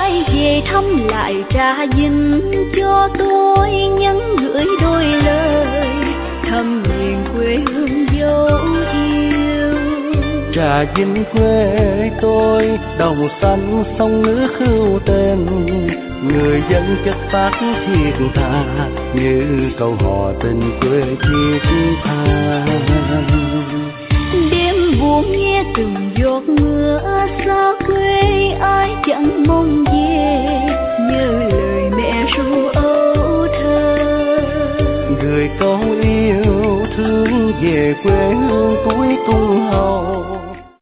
ai về thăm lại Trà Vinh cho tôi nhắn gửi đôi lời thăm miền quê hương dấu yêu. Trà Vinh quê tôi, đồng xanh sông nước hữu tình, người dân chất phát thiết tha như câu hò tình quê thiết tha. Đêm buồn nghe từng giọt mưa xa quê, ai chẳng mong về như lời mẹ ru âu thơ. Gửi câu yêu thương về quê